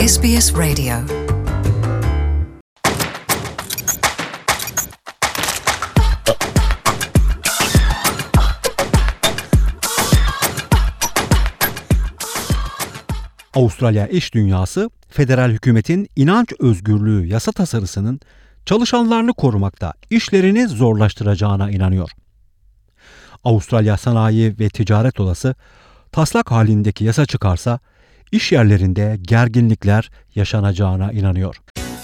SBS Radio. Avustralya iş dünyası, federal hükümetin inanç özgürlüğü yasa tasarısının çalışanlarını korumakta işlerini zorlaştıracağına inanıyor. Avustralya Sanayi ve Ticaret Odası, taslak halindeki yasa çıkarsa iş yerlerinde gerginlikler yaşanacağına inanıyor.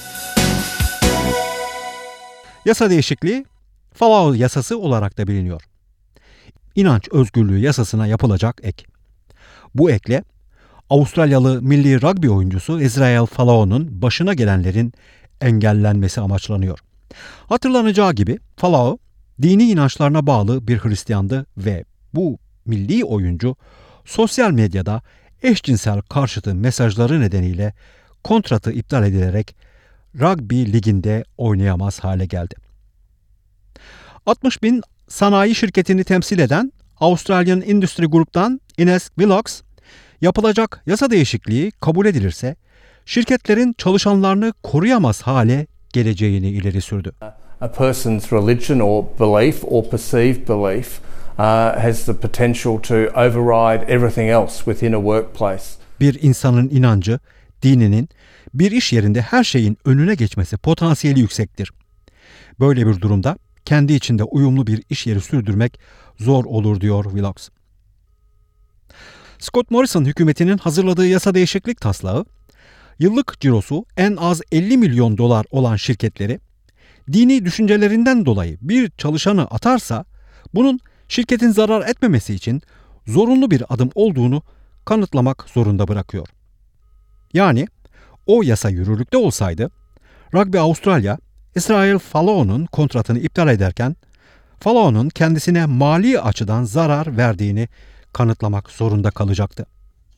Yasa değişikliği, Falau yasası olarak da biliniyor. İnanç özgürlüğü yasasına yapılacak ek. Bu ekle, Avustralyalı milli rugby oyuncusu Israel Folau'nun başına gelenlerin engellenmesi amaçlanıyor. Hatırlanacağı gibi Folau, dini inançlarına bağlı bir Hristiyandı ve bu milli oyuncu sosyal medyada eşcinsel karşıtı mesajları nedeniyle kontratı iptal edilerek rugby liginde oynayamaz hale geldi. 60.000 sanayi şirketini temsil eden Australian Industry Group'tan Ines Willox, yapılacak yasa değişikliği kabul edilirse şirketlerin çalışanlarını koruyamaz hale geleceğini ileri sürdü. A person's religion or belief or perceived belief has the potential to override everything else within a workplace. Bir insanın inancı, dininin bir iş yerinde her şeyin önüne geçmesi potansiyeli yüksektir. Böyle bir durumda kendi içinde uyumlu bir iş yeri sürdürmek zor olur diyor Willox. Scott Morrison hükümetinin hazırladığı yasa değişiklik taslağı, yıllık cirosu en az 50 milyon dolar olan şirketleri dini düşüncelerinden dolayı bir çalışanı atarsa bunun şirketin zarar etmemesi için zorunlu bir adım olduğunu kanıtlamak zorunda bırakıyor. Yani o yasa yürürlükte olsaydı Rugby Australia, Israel Folau'nun kontratını iptal ederken Folau'nun kendisine mali açıdan zarar verdiğini kanıtlamak zorunda kalacaktı.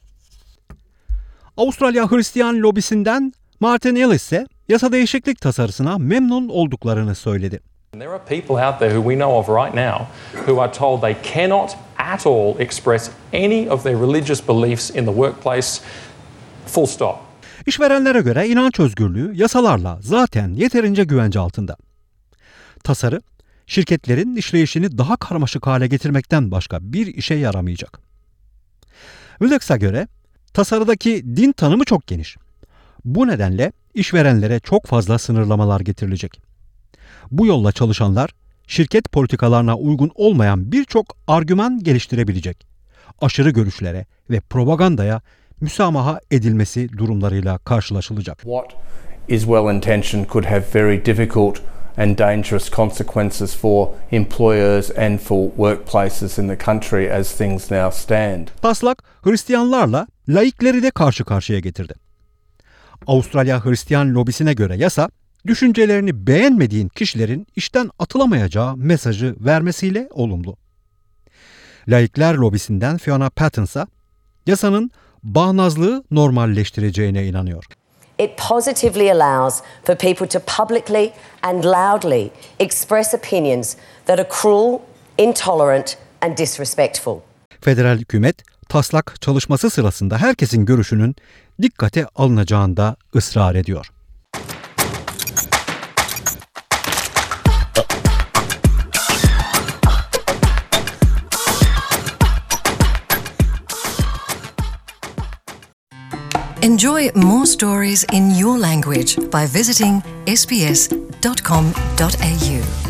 Avustralya Hristiyan lobisinden Martin Ellis ise yasa değişiklik tasarısına memnun olduklarını söyledi. There are people out there who we know of right now who are told they cannot at all express any of their religious beliefs in the workplace. Full stop. İşverenlere göre inanç özgürlüğü yasalarla zaten yeterince güvence altında. Tasarı, şirketlerin işleyişini daha karmaşık hale getirmekten başka bir işe yaramayacak. Willox'a göre tasarıdaki din tanımı çok geniş. Bu nedenle işverenlere çok fazla sınırlamalar getirilecek. Bu yolla çalışanlar şirket politikalarına uygun olmayan birçok argüman geliştirebilecek. Aşırı görüşlere ve propagandaya müsamaha edilmesi durumlarıyla karşılaşılacak. What is well intentioned could have very difficult and dangerous consequences for employers and for workplaces in the country as things now stand. Taslak Hristiyanlarla laikleri de karşı karşıya getirdi. Avustralya Hristiyan lobisine göre yasa, düşüncelerini beğenmediğin kişilerin işten atılamayacağı mesajı vermesiyle olumlu. Laikler lobisinden Fiona Patton ise yasanın bağnazlığı normalleştireceğine inanıyor. It positively allows for people to publicly and loudly express opinions that are cruel, intolerant and disrespectful. Federal hükümet taslak çalışması sırasında herkesin görüşünün dikkate alınacağında ısrar ediyor. Enjoy more stories in your language by visiting sbs.com.au.